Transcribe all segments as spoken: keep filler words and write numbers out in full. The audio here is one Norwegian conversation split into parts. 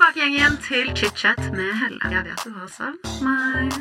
tilbake igjen, igjen til chit-chat med Helle. Jeg vet du har savnet meg.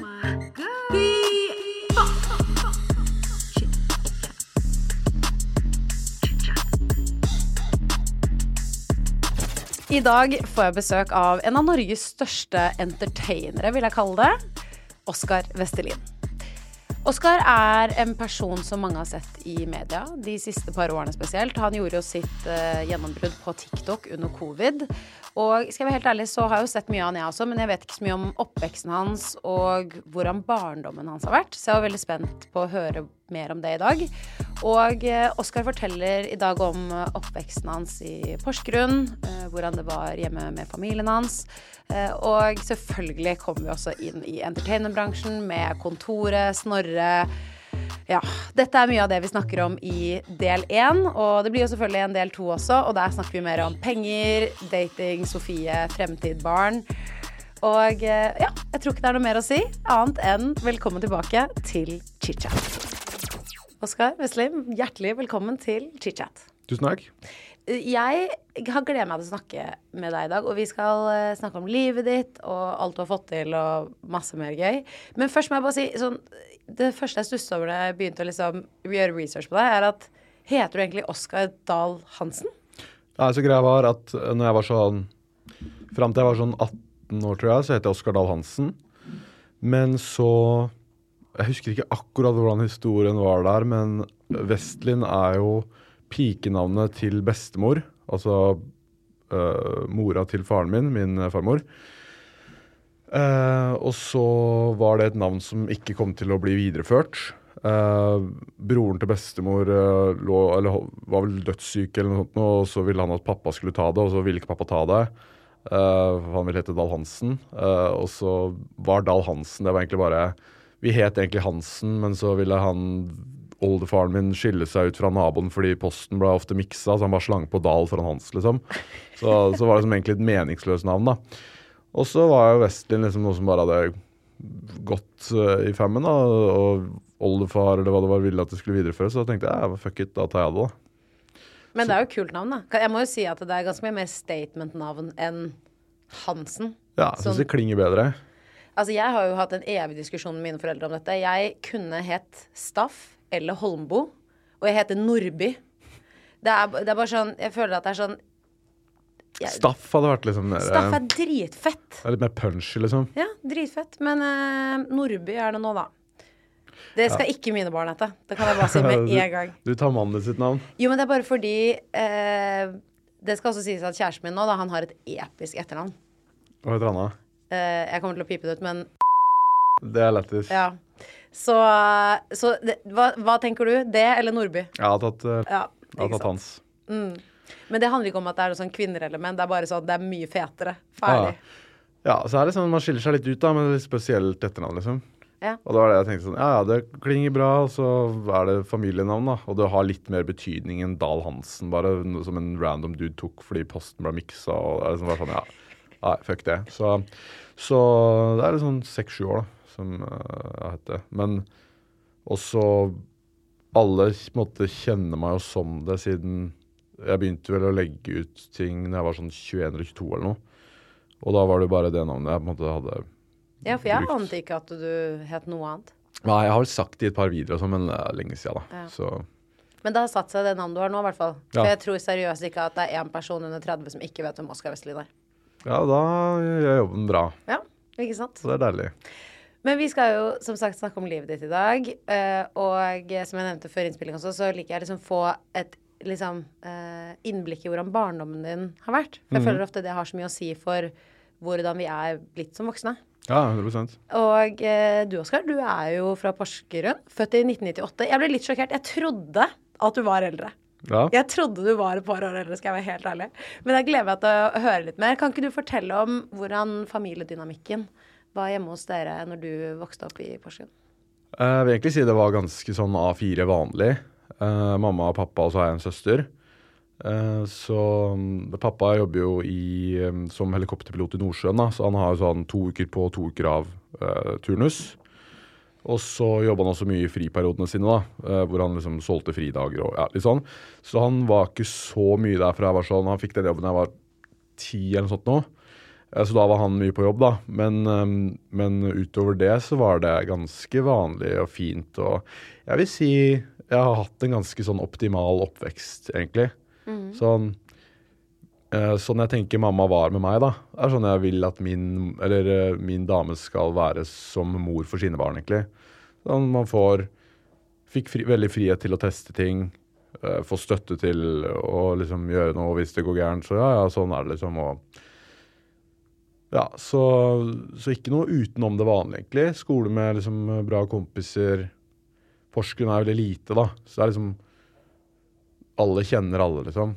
I dag får jeg besøk av en av Norges største entertainere, vil jeg kalle det, Oskar Vestelin. Oskar er en person som mange har sett i media, de siste par årene spesielt. Han gjorde jo sitt uh, gjennombrudd på TikTok under covid. Og skal jeg være helt ærlig, så har jeg jo sett mye av han jeg også, men jeg vet ikke så mye om oppveksten hans og hvordan barndommen hans har vært. Så jeg var veldig spent på å høre mer om det i dag. Og uh, Oskar forteller i dag om uh, oppveksten hans i Porsgrunn, uh, hvordan det var hjemme med familien hans. Uh, og selvfølgelig kommer vi også inn i entertainmentbransjen med Kontoret, Snorre. Ja, dette er mye av det vi snakker om i del én, og det blir jo selvfølgelig en del to også, og der snakker vi mer om penger, dating, Sofie, fremtid, barn. Og uh, ja, jeg tror ikke det er noe mer å si, annet enn velkommen tilbake til chit-chat. Oskar Vestelin, hjertelig velkommen til chit-chat. Tusen takk. Jeg har gledet meg til å snakke med deg i dag, og vi skal snakke om livet ditt og alt du har fått til og masse mer gøy. Men først må jeg bare si, sånn, det første jeg stusset over da jeg begynte å liksom gjøre research på deg, er at heter du egentlig Oskar Dahl Hansen? Nei, så greia var at når jeg var sånn, frem til jeg var sånn atten år tror jeg, så heter jeg Oskar Dahl Hansen. Men så, jeg husker ikke akkurat hvordan historien var der, men Vestelin er jo pikenavnet til bestemor, altså uh, mora til faren min, min farmor. Uh, og så var det et navn som ikke kom til å bli videreført. Uh, broren til bestemor uh, lå, eller, var vel dødssyk eller noe sånt, og så ville han at pappa skulle ta det, og så ville ikke pappa ta det. Uh, han ville hete Dahl Hansen, uh, og så var Dahl Hansen, det var egentlig bare, vi het egentlig Hansen, men så ville han oldefaren min skille seg ut fra naboen fordi posten ble ofte miksa, så han bare slang på Dahl foran Hans, liksom. Så, så var det som egentlig et meningsløst navn, da. Og så var jo Vestelin liksom noe som bare hadde gått uh, i femmen, da, og oldefar eller hva det var ville at det skulle videreføres, så da tenkte jeg, ja, fuck it, da tar jeg det, da. Men det er jo kult navn, da. Jeg må jo si at det er ganske mye mer statement-navn enn Hansen. Ja, jeg synes det klinger bedre. Altså, jeg har jo hatt en evig diskusjon med mine foreldre om dette. Jeg kunne hett Staff eller Holmbo, og jeg heter Nordby. Det er, det er bare sånn, jeg føler at det er sånn jeg, Staff hadde vært liksom mer, Staff er dritfett. Det er litt mer punchy, liksom. Ja, dritfett, men uh, Nordby er det nå, da. Det skal ja. Ikke mine barn hete. Det kan jeg bare si med en gang. Du, du tar mannen sitt navn. Jo, men det er bare fordi uh, det skal også sies at kjæresten min nå, da, han har et episk etternavn. Hva heter han da? Uh, jeg kommer til å pipe det ut, men det er lettis. Ja. Så, så det, hva, hva tenker du? Det eller Nordby? Jeg har tatt, uh, ja, jeg har tatt hans. Mm. Men det handler ikke om at det er noe sånn kvinnerelement. Det er bare sånn, det er mye fetere. Ferdig. Ja, ja så er det sånn, man skiller seg litt ut da, med et litt spesielt etternavn, liksom. Ja. Og det var det jeg tenkte sånn, ja, ja, det klinger bra, og så er det familienavn da. Og det har litt mer betydning enn Dahl Hansen, bare som en random dude tok fordi posten ble miksa, og det er liksom bare sånn, ja, nei, fuck det. Så, så det er litt sånn seks sju år da. Som uh, jeg heter. Men også alle måtte kjenne meg jo som det siden jeg begynte vel å legge ut ting når jeg var sånn tjueen eller tjueto eller noe. Og da var det bare det navnet jeg på en måte hadde Ja, for jeg brukt. ante ikke at du het noe annet. Nei, jeg har vel sagt det i et par videoer, men det er lenge siden da. Ja. Så. Men det har satt seg det navnet du har nå i hvert fall. Ja. For jeg tror seriøst ikke at det er en person under tretti som ikke vet hvem Oskar Vestelin er. Ja, da gjør jeg jobben bra. Ja, ikke sant? Så det er deilig. Men vi skal jo som sagt snakke om livet ditt i dag, og som jeg nevnte før innspilling også, så liker jeg liksom få et liksom, innblikk i hvordan barndommen din har vært. For jeg mm. føler ofte det har så mye å si for hvordan vi er blitt som voksne. Ja, hundre prosent. Og du, Oskar, du er jo fra Porsgrunn, født i nitten nittiåtte. Jeg ble litt sjokkert. Jeg trodde at du var eldre. Ja. Jeg trodde du var et par år eldre, skal jeg være helt ærlig. Men jeg gleder meg til å høre litt mer. Kan ikke du fortelle om hvordan familiedynamikken var hjemme hos dere når du vokste opp i Porsgrunn? Jeg vil egentlig si det var ganske sånn A fire vanlig. Uh, mamma og pappa, og så har jeg en søster. Uh, så pappa jobber jo i, um, som helikopterpilot i Nordsjøen, da, så han har jo sånn to uker på, to uker av uh, turnus. Og så jobber han også mye i friperiodene sine, da, uh, hvor han liksom solgte fridager og ja, litt sånn. Så han var ikke så mye der fra jeg var sånn, han fikk den jobben da jeg var ti eller noe sånt nå. Så da var han mye på jobb da, men, men utover det så var det ganske vanlig og fint, og jeg vil si jeg har hatt en ganske sånn optimal oppvekst egentlig. Mm. Sånn, sånn jeg tenker mamma var med meg da, er sånn jeg vil at min, eller, min dame skal være som mor for sine barn egentlig. Sånn man får, fikk fri, veldig frihet til å teste ting, få støtte til å liksom gjøre noe hvis det går gærent, så ja, ja, sånn er det liksom, og ja, så, så ikke noe utenom det vanlige egentlig. Skole med liksom bra kompiser. Porsgrunn er veldig lite da. Så det er liksom, alle kjenner alle liksom.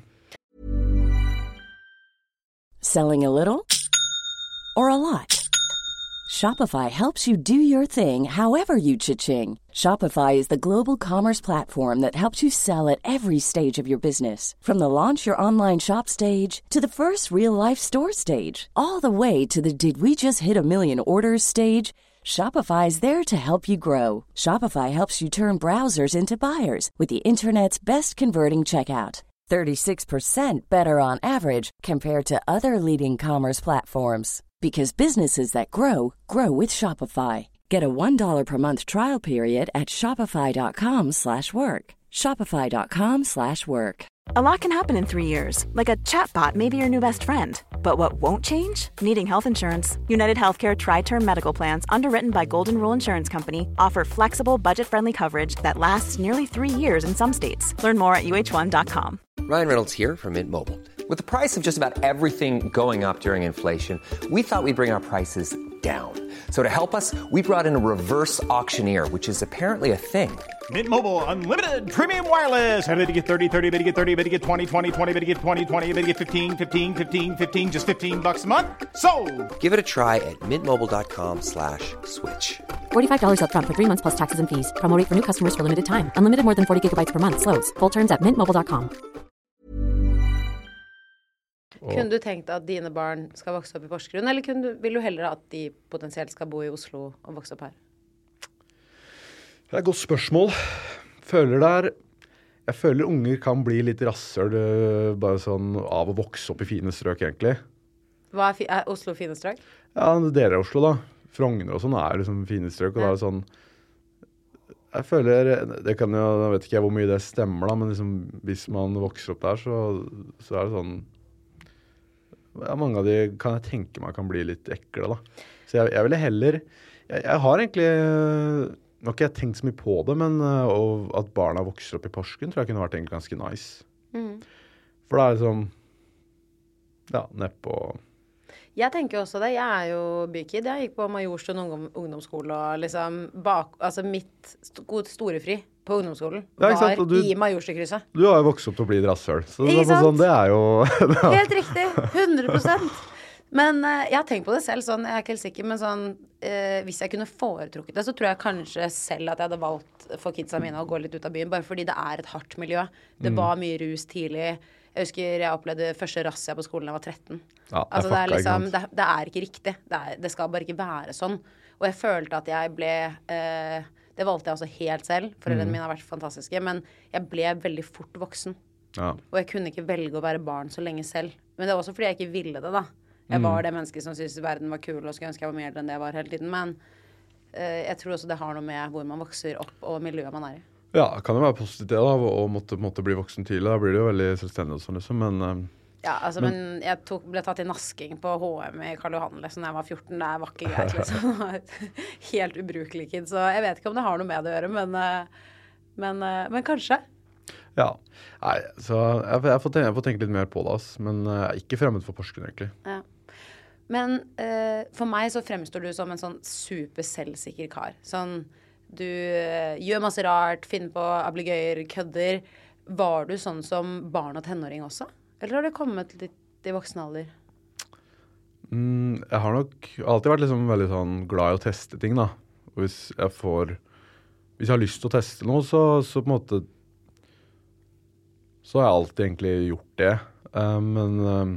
Selling a little or a lot? Shopify helps you do your thing however you cha-ching. Shopify is the global commerce platform that helps you sell at every stage of your business. From the launch your online shop stage to the first real-life store stage, all the way to the did we just hit a million orders stage. Shopify is there to help you grow. Shopify helps you turn browsers into buyers with the internet's best converting checkout. thirty-six percent better on average compared to other leading commerce platforms. Because businesses that grow, grow with Shopify. Get a one dollar per month trial period at shopify.com slash work. Shopify.com slash work. A lot can happen in three years, like a chatbot may be your new best friend. But what won't change? Needing health insurance. United Healthcare Tri-Term Medical Plans, underwritten by Golden Rule Insurance Company, offer flexible, budget-friendly coverage that lasts nearly three years in some states. Learn more at U H one dot com. Ryan Reynolds here from Mint Mobile. With the price of just about everything going up during inflation, we thought we'd bring our prices down. So to help us, we brought in a reverse auctioneer, which is apparently a thing. Mint Mobile Unlimited Premium Wireless. How to get thirty, thirty, how to get thirty, how to get twenty, twenty, twenty, how to get twenty, twenty, how to get fifteen, fifteen, fifteen, fifteen, just fifteen bucks a month? Sold! Give it a try at mintmobile.com slash switch. forty-five dollars up front for three months plus taxes and fees. Promo rate for new customers for limited time. Unlimited more than forty gigabytes per month. Slows full terms at mint mobile dot com. Kunne du tenkt at dine barn skal vokse opp i Porsgrunn, eller kunne du, vil du heller at de potensielt skal bo i Oslo og vokse opp her? Det er et godt spørsmål. Føler der, jeg føler unger kan bli litt rassere bare sånn av å vokse opp i fine strøk egentlig. Hva er, fi, er Oslo fine strøk? Ja, det er Oslo da. Frogner og sånn er liksom fine strøk, og ja. Det er sånn, jeg føler, det kan jo, jeg vet ikke hvor mye det stemmer da, men liksom, hvis man vokser opp der, så, så er det sånn, ja, mange av de kan jeg tenke meg kan bli litt ekle da. Så jeg, jeg ville heller, jeg, jeg har egentlig, nå har ikke jeg tenkt så mye på det, men uh, at barna vokser opp i Porsgrunn tror jeg kunne vært egentlig ganske nice. Mm. For det er liksom, ja, nedpå. Jeg tenker også det, jeg er jo bykid, jeg gikk på Majorstuen ungdom, ungdomsskole og liksom bak, altså mitt st- storefri på ungdomsskolen ja, var du, i Majorstuekrysset. Du har jo vokst opp til å bli drassøl, så det, er sånn, det er jo... Helt riktig, hundre prosent. Men uh, jeg har tenkt på det selv, sånn, jeg er ikke helt sikker, men sånn, uh, hvis jeg kunne foretrukket det, så tror jeg kanskje selv at jeg hadde valgt for kidsa mine å gå litt ut av byen, bare fordi det er et hardt miljø. Det mm. var mye rus tidlig. Jeg husker jeg opplevde første razzia på skolen da jeg var tretten. Ja, altså det er liksom, det, det er ikke riktig. Det, er, det skal bare ikke være sånn. Og jeg følte at jeg ble, eh, det valgte jeg også helt selv, foreldrene mm. mine har vært fantastiske, men jeg ble veldig fort voksen. Ja. Og jeg kunne ikke velge å være barn så lenge selv. Men det var også fordi jeg ikke ville det da. Jeg mm. var det mennesket som syntes verden var kul, og skulle ønske jeg var mer enn det jeg var hele tiden. Men eh, jeg tror også det har noe med hvor man vokser opp og miljøet man er i. Ja, det kan jo være positivt det da, å måtte, måtte bli voksen tidlig. Da blir det jo veldig selvstendig og sånn liksom, men... Um, ja, altså, men, men jeg tok, ble tatt i nasking på H og M i Karl Johan, liksom, da jeg var fjorten. Det var ikke greit, liksom. Helt ubrukelig kid, så jeg vet ikke om det har noe med det å gjøre, men, men, men kanskje. Ja, nei, så jeg, jeg, får tenke, jeg får tenke litt mer på det, altså, men jeg er ikke fremmed for Porsgrunn, egentlig. Ja. Men uh, for meg så fremstår du som en sånn super selvsikker kar. Sånn... Du uh, gjør masse rart, finner på ablegøyer, kødder. Var du sånn som barn og tenåring også? Eller har du kommet litt i voksen alder? Mm, jeg har nok alltid vært liksom veldig sånn glad i å teste ting da. Og hvis jeg får, hvis jeg har lyst til å teste noe, så, så på en måte, så har jeg alltid egentlig gjort det. Uh, men uh,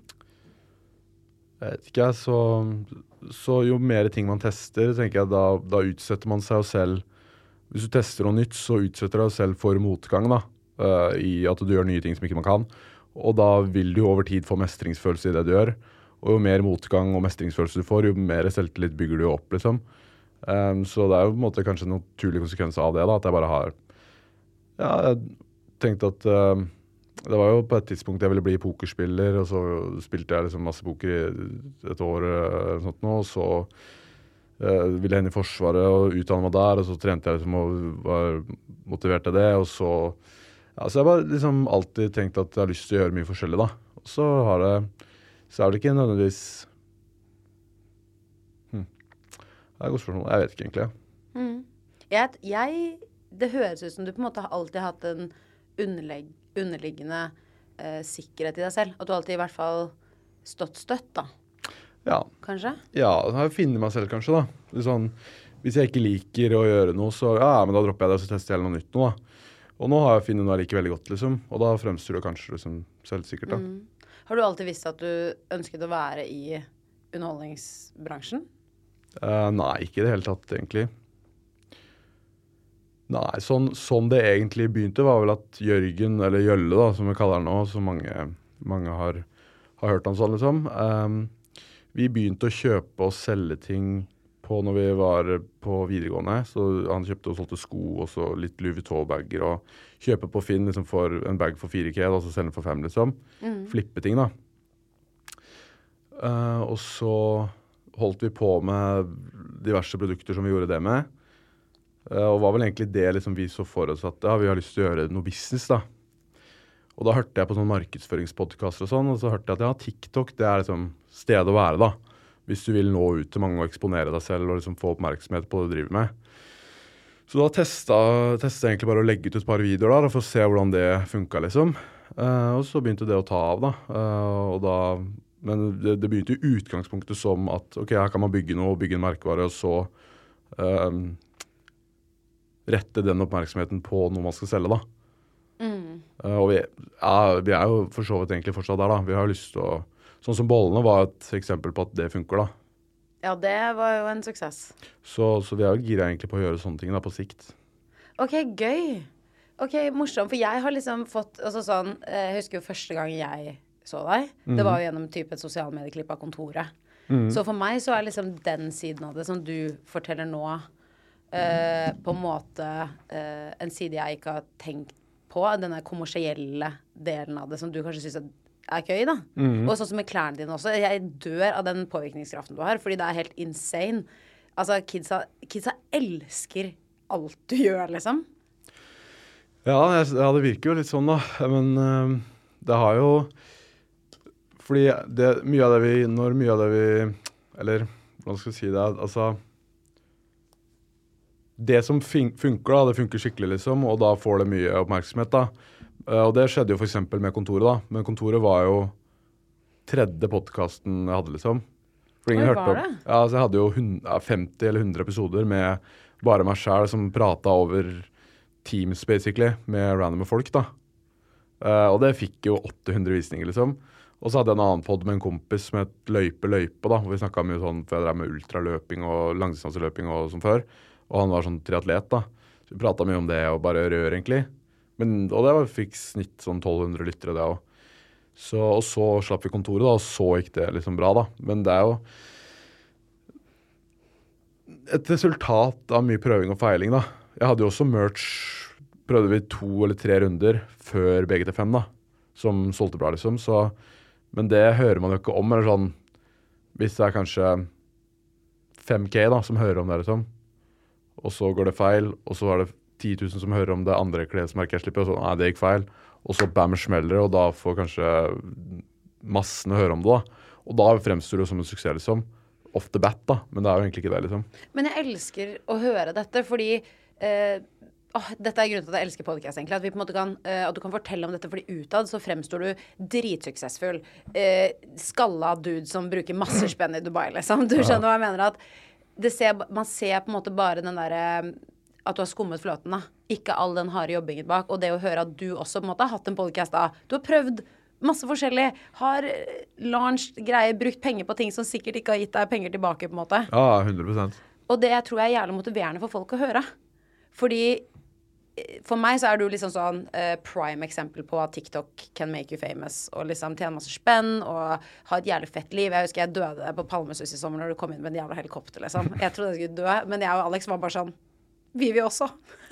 jeg vet ikke, så... Så jo mer ting man tester, tenker jeg, da, da utsetter man seg jo selv. Hvis du tester noe nytt, så utsetter du deg selv for motgang da, uh, i at du gjør nye ting som ikke man kan. Og da vil du over tid få mestringsfølelse i det du gjør. og jo mer motgang og mestringsfølelse du får, jo mer selvtillit bygger du opp, liksom. Um, så det er jo på en måte kanskje en naturlig konsekvens av det, da, at jeg bare har, ja, jeg tenkte at uh, det var jo på et tidspunkt jeg ville bli pokerspiller, og så spilte jeg liksom masse poker i et år, eller sånt nå, og så uh, ville jeg inn i forsvaret og utdanne meg der, og så trente jeg liksom og var motivert til det, og så, ja, så jeg bare liksom alltid tenkt at jeg har lyst til å gjøre mye forskjellig, da. Og så har det, så er det ikke nødvendigvis, hm, det er et godt spørsmål, jeg vet ikke egentlig. Mm. Jeg, jeg, det høres ut som du på en måte har alltid hatt en underlegg, underliggende eh, sikkerhet i deg selv, at du alltid i hvert fall stått støtt, da. Ja. Kanskje? Ja, så har jeg funnet meg selv kanskje, da. Sånn, hvis jeg ikke liker å gjøre noe, så ja, men da dropper jeg det, og så tester jeg noe nytt nå, da. Og nå har jeg funnet noe jeg liker veldig godt, liksom. Og da fremstår det kanskje liksom selvsikkert, da. Mm. Har du alltid visst at du ønsket å være i underholdningsbransjen? Uh, nei, ikke i det hele tatt, egentlig. Nei, sånn, sånn det egentlig begynte var vel at Jørgen, eller Jølle da, som vi kaller han nå, så mange, mange har, har hørt han sånn, liksom. Um, vi begynte å kjøpe og selge ting på når vi var på videregående, så han kjøpte og solgte sko, og så litt Louis Vuitton-bagger, og kjøpe på Finn liksom for en bag for fire K, og så selge for fem, liksom. Mm. Flippe ting, da. Uh, og så holdt vi på med diverse produkter som vi gjorde det med, uh, og var vel egentlig det liksom vi så for oss at ja, vi har lyst til å gjøre noe business, da. Og da hørte jeg på sånne markedsføringspodcaster og sånn, og så hørte jeg at ja, TikTok, det er liksom stedet å være, da. Hvis du vil nå ut til mange og eksponere deg selv og liksom få oppmerksomhet på det du driver med. Så da testet, testet jeg egentlig bare å legge ut et par videoer da, for å se hvordan det funket, liksom. Uh, og så begynte det å ta av, da. Uh, og da men det, det begynte i utgangspunktet som at ok, her kan man bygge noe, bygge en merkevare, og så uh, rette den oppmerksomheten på noe man skal selge, da. Mm. Uh, og vi, ja, vi er jo for så vidt egentlig fortsatt der, da. Vi har jo lyst til å sånn som bollene var et eksempel på at det funker, da. Ja, det var jo en suksess. Så, så vi er jo gira egentlig på å gjøre sånne ting da, på sikt. Ok, gøy. Ok, morsomt. For jeg har liksom fått, altså sånn, jeg husker jo første gang jeg så deg. Mm. Det var jo gjennom type et sosial medieklipp av Kontoret. Mm. Så for meg så er liksom den siden av det som du forteller nå, uh, på en måte uh, en side jeg ikke har tenkt på, denne kommersielle delen av det, som du kanskje synes at er gøy, da. Mm. Og sånn som med klærne dine også. Jeg dør av den påvirkningskraften du har, fordi det er helt insane. Altså, kidsa, kidsa elsker alt du gjør, liksom. Ja, jeg, ja, det virker jo litt sånn, da. Men uh, det har jo fordi det, mye av det vi, når mye av det vi, eller hvordan skal jeg si det, altså det som funker da, det funker skikkelig liksom, og da får det mye oppmerksomhet da. Uh, og det skjedde jo for eksempel med Kontoret da, men Kontoret var jo tredje podcasten jeg hadde liksom. For ingen hørte om. Ja, altså jeg hadde jo hundre, femti eller hundre episoder med bare meg selv som pratet over Teams basically, med random folk da. Uh, og det fikk jo åtte hundre visninger liksom. Og så hadde jeg en annen podd med en kompis med et løype-løype da, hvor vi snakket mye sånn, for jeg drev med ultraløping og langdistanseløping og som før. Og han var sånn triatlet da. Så vi pratet mye om det og bare rør egentlig. Men, og det var, fikk snitt sånn tolv hundre lyttere det også. Så, og så slapp vi Kontoret da, og så gikk det liksom bra da. Men det er jo et resultat av mye prøving og feiling da. Jeg hadde jo også merch, prøvde vi to eller tre runder før B G T fem da, som solgte bra liksom. Så, men det hører man jo ikke om, eller sånn, hvis det er kanskje fem K da, som hører om det liksom. Og så går det feil, og så er det ti tusen som hører om det andre klesmerket jeg slipper, og så, nei, det gikk feil. Og så bam, smeller det, og da får kanskje massene høre om det da. Og da fremstår det som en suksess liksom. Ofte bat da, men det er jo egentlig ikke det liksom. Men jeg elsker å høre dette, fordi eh, åh, dette er grunnen til at jeg elsker podcast egentlig, at vi på en måte kan, eh, at du kan fortelle om dette, fordi utad så fremstår du dritsuksessfull. Eh, skalla dude som bruker masse spenn i Dubai liksom. Du skjønner hva jeg mener, at det ser, man ser på en måte bare den der at du har skummet fløten da. Ikke all den harde jobbingen bak, og det å høre at du også på en måte har hatt en podcast da. Du har prøvd masse forskjellig, har launched greier, brukt penger på ting som sikkert ikke har gitt deg penger tilbake på en måte. Ja, hundre prosent. Og det tror jeg er jævlig motiverende for folk å høre. Fordi for meg så er du liksom sånn uh, prime eksempel på at TikTok can make you famous, og liksom tjene masse spenn, og ha et jævlig fett liv. Jeg husker jeg døde på Palmesus i sommer når du kom inn med en jævla helikopter, liksom. Jeg trodde jeg skulle dø, men jeg og Alex var bare sånn, vi vil også.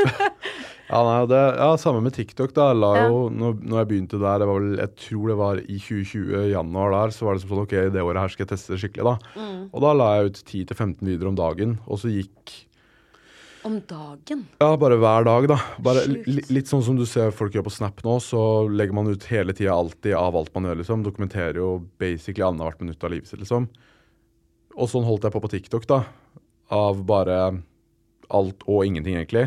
ja, nei, det, ja, samme med TikTok da, la jo, ja. når, når jeg begynte der, det var vel, jeg tror det var i tjue tjue, januar der, så var det som sånn, ok, det året her skal jeg teste det skikkelig da. Mm. Og da la jeg ut ti til femten videoer om dagen, og så gikk Om dagen? Ja, bare hver dag da. Bare li, litt sånn som du ser folk gjør på Snap nå, så legger man ut hele tiden alltid av alt man gjør, liksom. Dokumenterer jo basically annethvert minutt av livet sitt, liksom. Og sånn holdt jeg på på TikTok da, av bare alt og ingenting egentlig.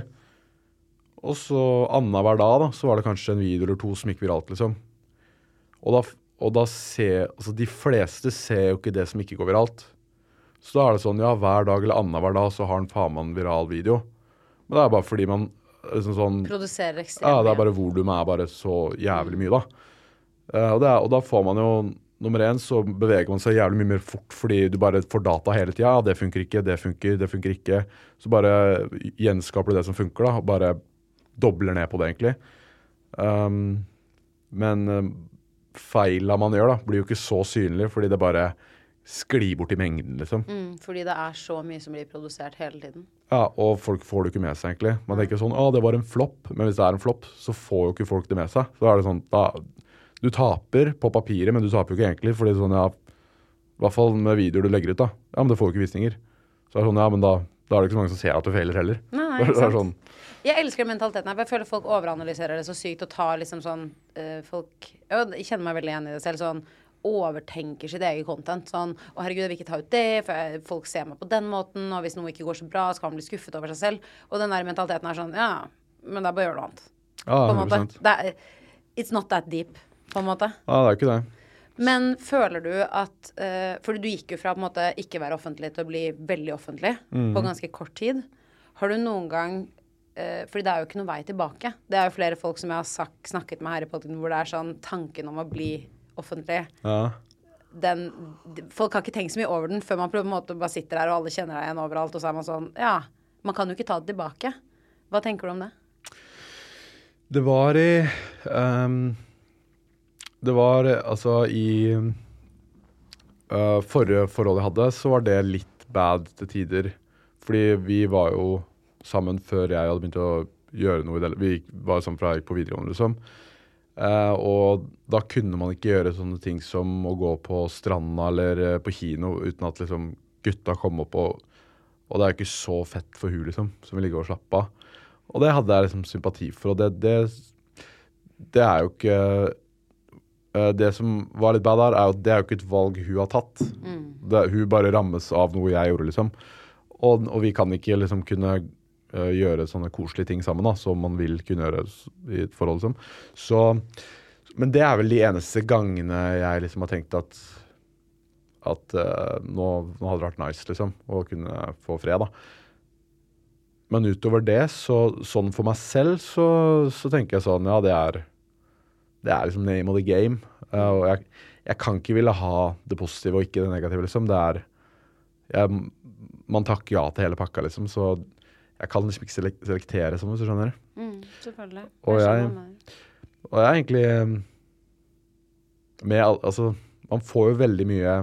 Og så annenhver dag da, så var det kanskje en video eller to som gikk viralt, liksom. Og da, og da ser, altså de fleste ser jo ikke det som ikke går viralt. Så da er det sånn, ja, hver dag eller annenhver dag så har han faen meg en viral video. Men det er bare fordi man liksom sånn, produserer ekstremt. Ja, det er bare volumet er bare så jævlig mye da. Uh, og, det er, og da får man jo, nummer én så beveger man seg jævlig mye mer fort fordi du bare får data hele tiden. Ja, det funker ikke, det funker, det funker ikke. Så bare gjenskaper du det som funker da, og bare dobler ned på det egentlig. Um, men uh, feilene man gjør da, blir jo ikke så synlig fordi det bare skli bort i mengden, liksom. Mm, fordi det er så mye som blir produsert hele tiden. Ja, og folk får det ikke med seg, egentlig. Man tenker sånn, å, det var en flopp, men hvis det er en flopp, så får jo ikke folk det med seg. Så er det sånn, da, du taper på papiret, men du taper jo ikke egentlig, fordi sånn, ja, i hvert fall med videoer du legger ut da, ja, men det får jo ikke visninger. Så er det sånn, ja, men da, da er det ikke så mange som ser at du feiler heller. Nei, nei, ikke sant. Sånn. Jeg elsker mentaliteten her, for jeg føler folk overanalyserer det så sykt, og tar liksom sånn, uh, folk, jeg kjenner meg veldig igjen i det selv, sånn, overtenker sitt eget content. Sånn, å herregud, jeg vil ikke ta ut det, for folk ser meg på den måten, og hvis noe ikke går så bra, så kan man bli skuffet over seg selv. Og den der mentaliteten er sånn, ja, men da bare gjør noe annet. Ja, hundre prosent. Det er, it's not that deep, på en måte. Ja, det er ikke det. Men føler du at, uh, for du gikk jo fra på en måte ikke være offentlig til å bli veldig offentlig mm. på ganske kort tid. Har du noen gang, uh, fordi det er jo ikke noen vei tilbake. Det er jo flere folk som jeg har sagt, snakket med her i podcasten, hvor det er sånn tanken om å bli offentlig. Ja. Den, folk har ikke tenkt så mye over den før man på en måte bare sitter der og alle kjenner deg igjen overalt, og så er man sånn, ja, man kan jo ikke ta det tilbake. Hva tenker du om det? Det var i um, det var altså i uh, forrige forhold jeg hadde, så var det litt bad til tider, fordi vi var jo sammen før jeg hadde begynt å gjøre noe i det. Vi var sammen fra jeg gikk på videregående, liksom. Uh, og da kunne man ikke gjøre sånne ting som å gå på stranda eller uh, på kino uten at liksom gutta kom opp og, og det er ikke så fett for hun liksom, som vil ligge og slappe av. Og det hadde jeg liksom sympati for, og det, det, det er jo ikke uh, det som var litt bad der, er jo det er jo ikke et valg hun har tatt. Mm. Det, hun bare rammes av noe jeg gjorde liksom, og, og vi kan ikke liksom kunne Uh, gjøre sånne koselige ting sammen da, som man vil kunne gjøre i et forhold liksom. Så, men det er vel de eneste gangene jeg liksom har tenkt at at uh, nå, nå hadde det vært nice liksom, å kunne få fred da. Men utover det, så, sånn for meg selv, så, så tenker jeg sånn, ja, det er det er liksom name of the game. Uh, og jeg, jeg kan ikke ville ha det positive og ikke det negative liksom. Det er, jeg, man takker ja til hele pakka liksom, så jeg kan liksom ikke selek- selektere sånn, hvis du skjønner. Mm, selvfølgelig. Og jeg, og jeg er egentlig med, altså, man får jo veldig mye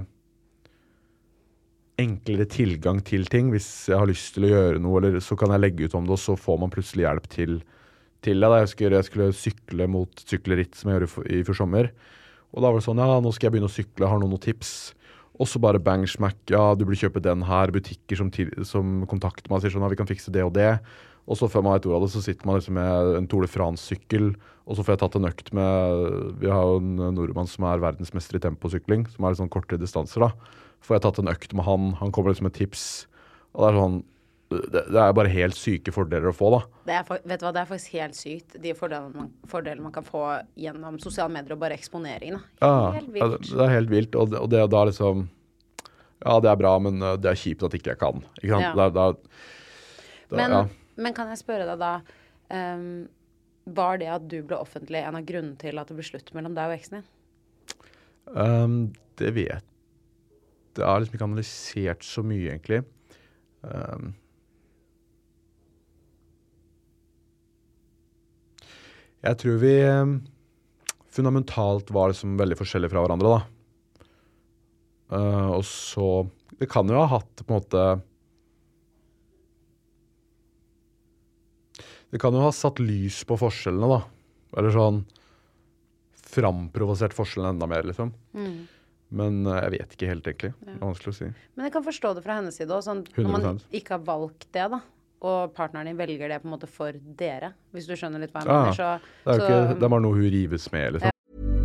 enklere tilgang til ting. Hvis jeg har lyst til å gjøre noe, eller så kan jeg legge ut om det, og så får man plutselig hjelp til, til det. Jeg skulle, jeg skulle sykle mot sykleritt, som jeg gjør i, i for sommer. Og da var det sånn, ja, nå skal jeg begynne å sykle, har noen noen tips. Og så bare bang, smack, ja, du burde kjøpe den her, butikker som, til, som kontakter meg og sier sånn, ja, vi kan fikse det og det. Og så før man har et ord av det, så sitter man liksom med en Tour de France-sykkel, og så får jeg tatt en økt med, vi har jo en nordmann som er verdensmester i temposykling, som er litt sånn kortere distanser da. Får jeg tatt en økt med han, han kommer liksom med tips, og det er sånn, det, det er bare helt syke fordeler å få da. Det er, vet du hva, det er faktisk helt sykt, de fordelene man, fordelene man kan få gjennom sosiale medier og bare eksponering da. Helt ja, vilt. Det er helt vilt, og det, og det da liksom, ja, det er bra, men det er kjipt at ikke jeg kan, ikke sant? Ja. Da, da, da, men, ja. men kan jeg spørre deg da, um, var det at du ble offentlig en av grunnen til at det ble slutt mellom deg og eksen din? Um, det vet det har liksom ikke analysert så mye egentlig. Um, Jeg tror vi eh, fundamentalt var liksom veldig forskjellige fra hverandre, da. Uh, og så, det kan jo ha hatt på en måte, det kan jo ha satt lys på forskjellene, da. Eller sånn, framprovosert forskjellene enda mer, liksom. Mm. Men uh, jeg vet ikke helt egentlig. Ja. Det er vanskelig å si. Men jeg kan forstå det fra hennes side også, sånn, når man ikke har valgt det, da. Og partneren din velger det på en måte for dere, hvis du skjønner litt hva jeg ja, mener. Så, det er jo så, ikke, det er bare noe hun rives med, liksom.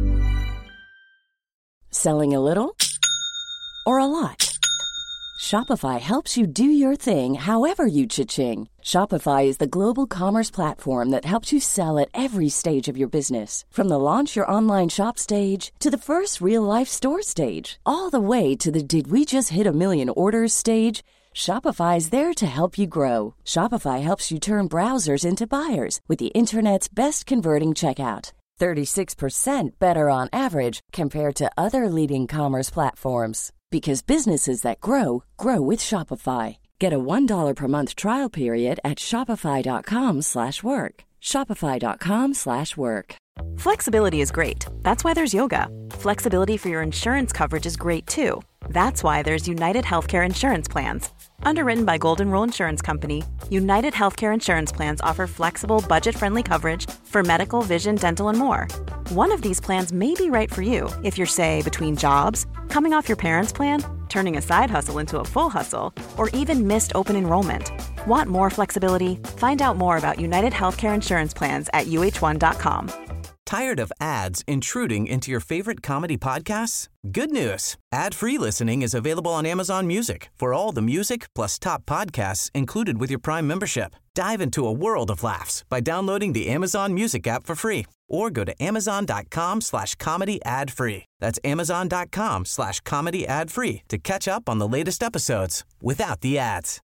Selling a little or a lot? Shopify helps you do your thing however you cha-ching. Shopify is the global commerce platform that helps you sell at every stage of your business. From the launch your online shop stage to the first real-life store stage, all the way to the did we just hit a million orders stage. Shopify is there to help you grow. Shopify helps you turn browsers into buyers with the internet's best converting checkout. thirty-six percent better on average compared to other leading commerce platforms. Because businesses that grow, grow with Shopify. Get a one dollar per month trial period at shopify.com slash work. Shopify.com slash work. Flexibility is great. That's why there's yoga. Flexibility for your insurance coverage is great too. That's why there's United Healthcare Insurance Plans. Underwritten by Golden Rule Insurance Company, United Healthcare Insurance Plans offer flexible, budget-friendly coverage for medical, vision, dental, and more. One of these plans may be right for you if you're, say, between jobs, coming off your parents' plan, turning a side hustle into a full hustle, or even missed open enrollment. Want more flexibility? Find out more about United Healthcare Insurance Plans at U H one dot com. Tired of ads intruding into your favorite comedy podcasts? Good news. Ad-free listening is available on Amazon Music for all the music plus top podcasts included with your Prime membership. Dive into a world of laughs by downloading the Amazon Music app for free or go to amazon.com slash comedy ad free. That's amazon.com slash comedy ad free to catch up on the latest episodes without the ads.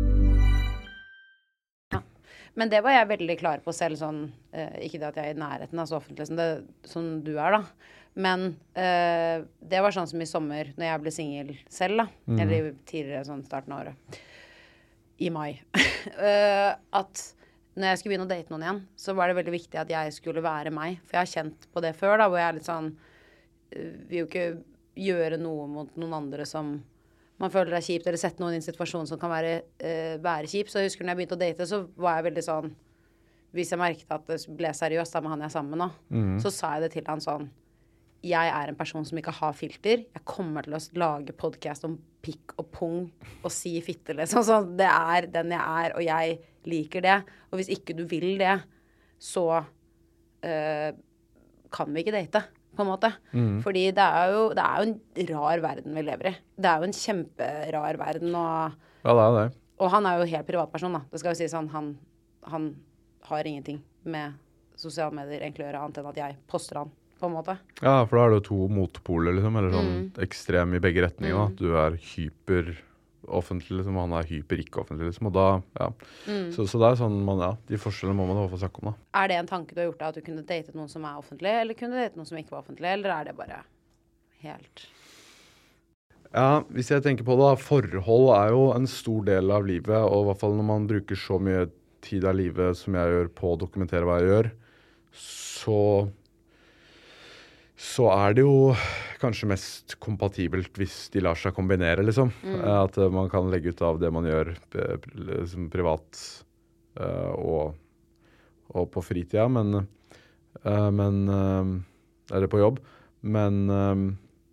Men det var jeg veldig klar på selv, sånn, eh, ikke det at jeg er i nærheten av så offentlig som, det, som du er da, men eh, det var sånn som i sommer, når jeg ble single selv da, mm. eller tidligere sånn starten av året, i mai, uh, at når jeg skulle begynne å date noen igjen, så var det veldig viktig at jeg skulle være meg, for jeg har kjent på det før da, hvor jeg er litt sånn, uh, vil jo ikke gjøre noe mot noen andre som man føler det er kjipt, eller sette noen i en situasjon som kan være, uh, være kjip. Så jeg husker når jeg begynte å date, så var jeg veldig sånn, hvis jeg merket at det ble seriøst da med han jeg er sammen med nå, mm. så sa jeg det til han sånn, jeg er en person som ikke har filter, jeg kommer til å lage podcast om pikk og pung og si fitte, liksom. Så det er den jeg er, og jeg liker det. Og hvis ikke du vil det, så uh, kan vi ikke date, på en måte. Mm. Fordi det er, jo, det er jo en rar verden vi lever i. Det er jo en kjemperar verden. Og, ja, det er det. Og han er jo helt privatperson, da. Det skal jo si sånn, han, han har ingenting med sosiale medier egentlig å gjøre, annet enn at jeg poster han, på en måte. Ja, for da er det jo to motpoler, liksom, eller sånn mm. ekstrem i begge retninger, mm. da. Du er hyper offentlig, liksom, og han er hyper ikke offentlig, liksom, og da, ja. Mm. Så, så det er sånn, man, ja, de forskjellene må man i hvert fall snakke om, da. Er det en tanke du har gjort da, at du kunne date noen som er offentlig, eller kunne du date noen som ikke var offentlig, eller er det bare helt... Ja, hvis jeg tenker på det, forhold er jo en stor del av livet, og i hvert fall når man bruker så mye tid av livet som jeg gjør på å dokumentere hva jeg gjør, så... så er det jo kanskje mest kompatibelt hvis de lar seg kombinere, liksom. Mm. At man kan legge ut av det man gjør liksom privat uh, og, og på fritida, men, uh, men uh, eller på jobb. Men um,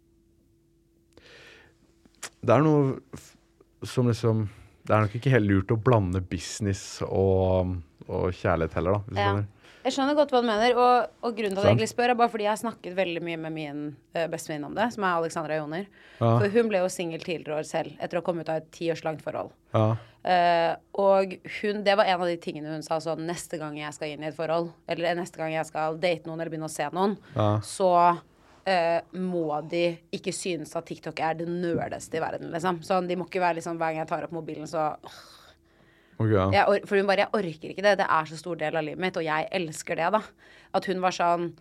det er noe som liksom, det er nok ikke helt lurt å blande business og, og kjærlighet heller, da. Hvis ja. du Jeg skjønner godt hva du mener, og, og grunnen til at jeg egentlig spør er bare fordi jeg har snakket veldig mye med min uh, bestevenninne om det, som er Alexandra Joner. Ja. For hun ble jo single tidligere år selv, etter å ha kommet ut av et tiårslangt forhold. Ja. Uh, og hun, det var en av de tingene hun sa sånn, neste gang jeg skal inn i et forhold, eller neste gang jeg skal date noen eller begynne å se noen, ja. så uh, må de ikke synes at TikTok er det nerdeste i verden, liksom. Så de må ikke være liksom, hver gang jeg tar opp mobilen, så... Okay, ja. jeg, for hun bare, jeg orker ikke det, det er så stor del av livet mitt, og jeg elsker det da. At hun var sånn,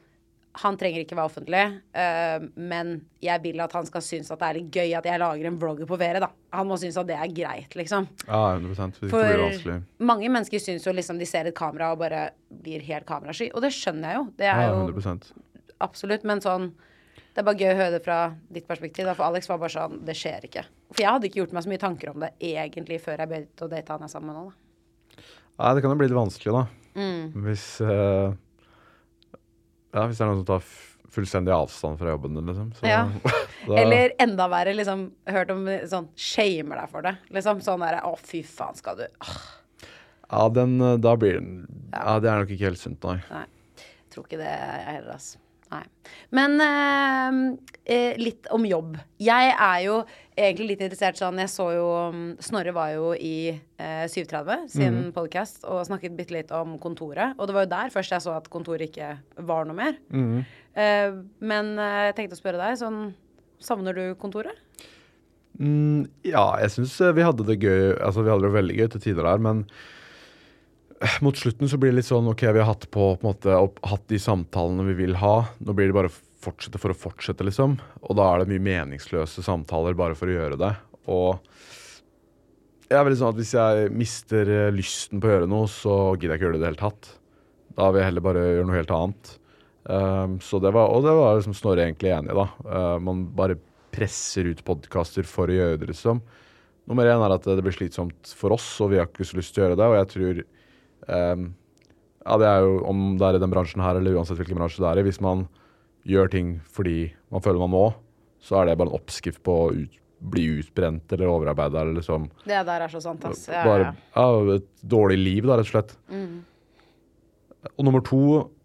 han trenger ikke være offentlig, uh, men jeg vil at han skal synes at det er litt gøy at jeg lager en vlogger på ferie, da. Han må synes at det er greit, liksom. Ja, hundre prosent. Det For blir vanskelig. Mange mennesker synes jo liksom de ser et kamera og bare blir helt kamerasky, og det skjønner jeg jo. Det er Ja, jo hundre prosent. absolutt, men sånn, det er bare gøy å høre det fra ditt perspektiv, da, for Alex var bare sånn, det skjer ikke. For jeg hadde ikke gjort meg så mye tanker om det egentlig før jeg begynte å date han jeg sammen med nå, da. Ja, det kan jo bli litt vanskelig, da. Mm. Hvis, uh, ja, hvis det er noen som tar fullstendig avstand fra jobben din, liksom. Så, Ja. da, Eller enda verre, liksom, hørt om sånn, shamer deg for det. Liksom, sånn der, å fy faen skal du. Åh. Ja, den, uh, da blir den, Ja. ja, det er nok ikke helt sunt, nei. Nei, jeg tror ikke det er heller, altså. Nei. Men eh, eh, litt om jobb. Jeg er jo egentlig litt interessert sånn, jeg så jo, Snorre var jo i eh, syv tretti sin Mhm. podcast og snakket bitte litt om kontoret, og det var jo der først jeg så at kontoret ikke var noe mer. Mhm. Eh, men eh, jeg tenkte å spørre deg, sånn, savner du kontoret? Mm, ja, jeg synes uh, vi hadde det gøy, altså vi hadde det veldig gøy til tider der, men uh, mot slutten så blir det litt sånn, ok, vi har hatt på, på en måte, opp, hatt de samtalene vi vil ha, nå blir det bare fortsette for å fortsette, liksom, og da er det mye meningsløse samtaler bare for å gjøre det, og jeg er veldig sånn at hvis jeg mister uh, lysten på å gjøre noe, så gidder jeg ikke gjøre det i det hele tatt. Da vil jeg heller bare gjøre noe helt annet. Um, så det var, og det var liksom Snorre egentlig enig i, da. Uh, man bare presser ut podcaster for å gjøre det, liksom. Nummer en er at det blir slitsomt for oss, og vi har ikke så lyst til å gjøre det, og jeg tror, um, ja, det er jo, om det er i den bransjen her, eller uansett hvilken bransje det er i, hvis man gjør ting fordi man føler man må, så er det bare en oppskrift på å ut, bli utbrent eller overarbeidet, eller liksom. Det der er så sant, ass. Ja, bare, ja. ja, et dårlig liv, da, rett og slett. Mm. Og nummer to,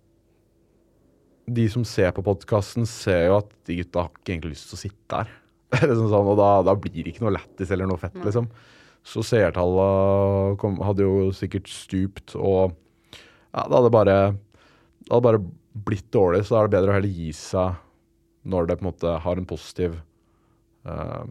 de som ser på podcasten ser jo at de gutta har ikke egentlig lyst til å sitte der. Liksom sånn, og da, da blir det ikke noe lættis eller noe fett, Mm. liksom. Så seertallet kom, hadde jo sikkert stupt, og ja, det hadde bare, det hadde bare blitt dårlig, så er det bedre å heller gi seg når det på en måte har en positiv, uh,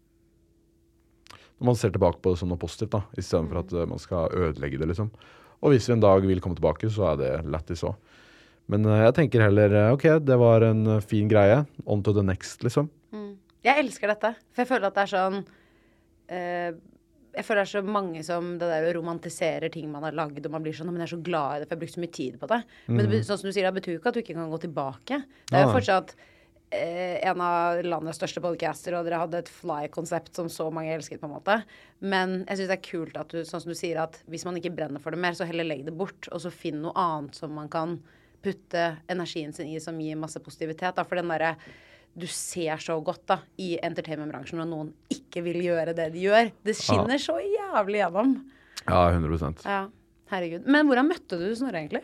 når man ser tilbake på det som noe positivt, da, i stedet for at uh, man skal ødelegge det, liksom. Og hvis vi en dag vil komme tilbake, så er det lættis også. Men uh, jeg tenker heller, uh, ok, det var en uh, fin greie, on to the next, liksom. Mm. Jeg elsker dette, for jeg føler at det er sånn, eh, jeg føler det er så mange som det der å romantisere ting man har laget, og man blir sånn, men jeg er så glad i det, for jeg har brukt så mye tid på det. Men det, Mm. sånn som du sier, det betyr jo ikke at du ikke kan gå tilbake. Det er jo Ah. fortsatt eh, en av landets største podcaster, og dere hadde et fly-konsept som så mange elsket på en måte. Men jeg synes det er kult at du, sånn som du sier, at hvis man ikke brenner for det mer, så heller legg det bort, og så finn noe annet som man kan putte energien sin i, som gir masse positivitet, da. For den der, du ser så godt da, i entertainment-bransjen når noen ikke vil gjøre det de gjør. Det skinner så jævlig gjennom. Ja, hundre prosent. Ja, herregud. Men hvordan møtte du Snorre egentlig?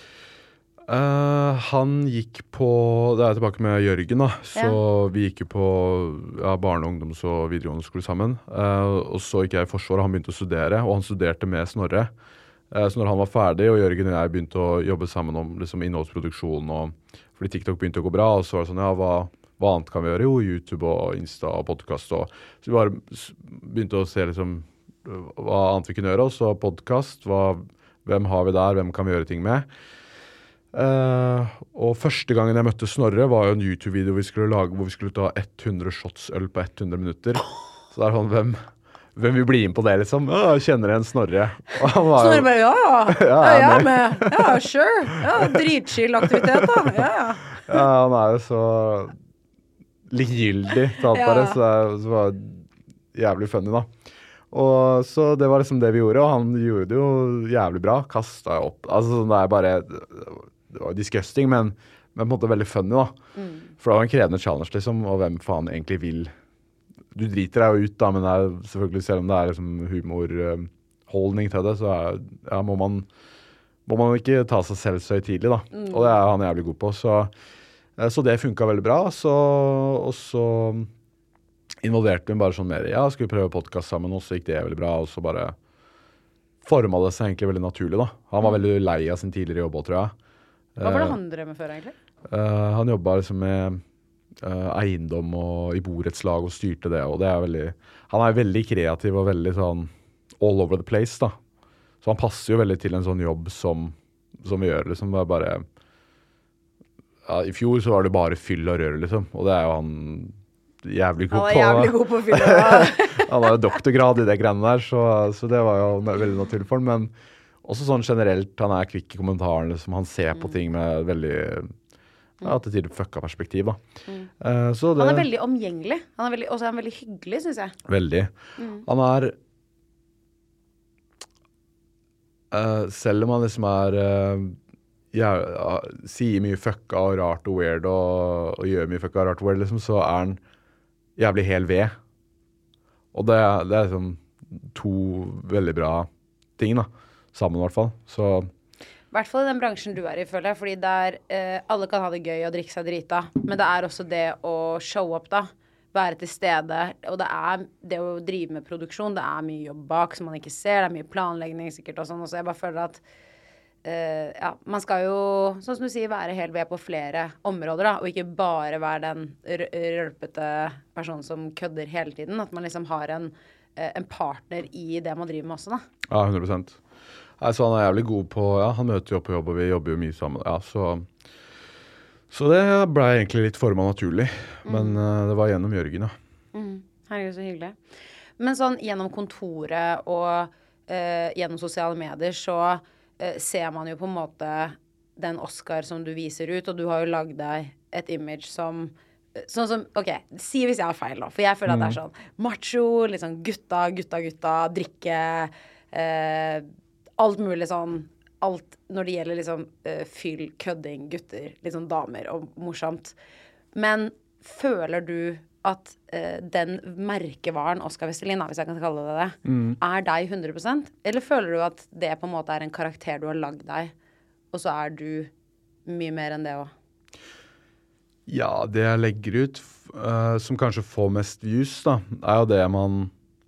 Uh, han gikk på, det er tilbake med Jørgen da, så vi gikk jo på ja, barne-, ungdoms- og videregående skole sammen. Uh, og så gikk jeg i Forsvaret, han begynte å studere, og han studerte med Snorre. Uh, så når han var ferdig, og Jørgen og jeg begynte å jobbe sammen om liksom, innholdsproduksjon, og, fordi TikTok begynte å gå bra, og så var det sånn, ja, hva, hva annet kan vi gjøre? Jo, YouTube og Insta og podcast. Og, så vi bare begynte å se liksom, hva annet vi kunne gjøre, og så podcast, hva, hvem har vi der, hvem kan vi gjøre ting med? Uh, og første gangen jeg møtte Snorre var jo en YouTube-video vi skulle lage hvor vi skulle ta hundre shots øl på hundre minutter. Så det er sånn, hvem, hvem vil bli inn på det, liksom? Ja, jeg kjenner en Snorre. Og han var jo- Snorre bare, ja, ja, Ja, ja, jeg jeg er er med. Ja, sure. Ja, dritskill aktivitet da. Ja, ja. Ja, han er jo så likegyldig til alt Ja. bare, så det er- så var det jævlig funny da. Og så det var liksom det vi gjorde, og han gjorde det jo jævlig bra, kastet opp. Altså det er bare, det var disgusting, men, men på en måte veldig funny da. Mm. For det var en krevende challenge liksom, og hvem faen egentlig vil. Du driter deg jo ut da, men det er selvfølgelig, selv om det er liksom humorholdning til det, så er, ja, må man, må man ikke ta seg selv så tidlig da. Mm. Og det er han jævlig god på, så, så det funket veldig bra. Så, og så involverte vi bare sånn mer, ja, skulle vi prøve podcast sammen, og så gikk det veldig bra, og så bare formet det seg egentlig veldig naturlig da. Han var veldig lei av sin tidligere jobb, tror jeg. Hva var det han drev med før egentlig? Uh, han jobbet liksom med uh, eiendom og i borettslag og styrte det, og det er veldig, han er veldig kreativ og veldig sånn all over the place da. Så han passer jo veldig til en sånn jobb som, som vi gjør, liksom, det er bare ja, i fjor så var det bare fyll og rør, liksom. Og det er jo han jævlig god på. Han er jævlig god på fyll og rør. Han har jo doktorgrad i det greiene der, så, så det var jo veldig naturlig for han. Men også sånn generelt, han er kvikk i kommentarene, liksom. Han ser på ting med veldig, ja, til tider fucka perspektiv, da. Mm. Uh, så det, han er veldig omgjengelig. Han er veldig, også er han veldig hyggelig, synes jeg. Veldig. Mm. Han er, uh, selv om han liksom er, uh, ja, uh, sier mye fucka og rart og weird, og, og gjør mye fucka og rart og weird, liksom, så er han jævlig hel ved. Og det, det er liksom to veldig bra ting, da. Sammen i hvert fall. Så i hvert fall i den bransjen du er i, føler jeg, fordi der eh, alle kan ha det gøy og drikke seg drita, men det er også det å show up, da, være til stede, og det er det å drive med produksjon, det er mye jobb bak som man ikke ser, det er mye planlegging sikkert og sånn, og så jeg bare føler at eh, ja, man skal jo, sånn som du sier, være helt ved på flere områder, da, og ikke bare være den rølpete personen som kødder hele tiden, at man liksom har en, eh, en partner i det man driver med også, da. Ja, hundre prosent. Nei, så han er jævlig god på, ja, han møter jo opp på jobb, og vi jobber jo mye sammen, ja, så, så det ble egentlig litt formet naturlig, men mm. uh, det var gjennom Jørgen, ja. Mm. Herregud, så hyggelig. Men sånn, gjennom kontoret og uh, gjennom sosiale medier, så uh, ser man jo på en måte den Oscar som du viser ut, og du har jo lagd deg et image som, sånn som, ok, si hvis jeg har feil nå, for jeg føler mm. at det er sånn macho, liksom gutta, gutta, gutta, drikke, eh, alt mulig sånn, alt når det gjelder liksom uh, fyll, kødding, gutter, litt sånn damer og morsomt. Men føler du at uh, den merkevaren Oscar Vestelin, hvis jeg kan kalle det det, mm. er deg hundre prosent? Eller føler du at det på en måte er en karakter du har lagd deg, og så er du mye mer enn det også? Ja, det jeg legger ut, uh, som kanskje får mest views, da, er jo det man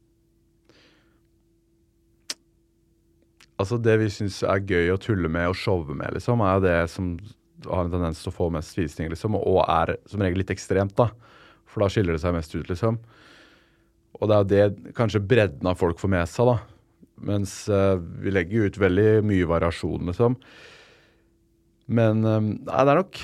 Altså det vi synes er gøy å tulle med og showe med, liksom, er jo det som har en tendens til å få mest visning, liksom, og er som regel litt ekstremt, da. For da skiller det seg mest ut, liksom. Og det er jo det, kanskje bredden av folk får med seg, da. Mens uh, vi legger ut veldig mye variasjon, liksom. Men, um, nei, det er nok...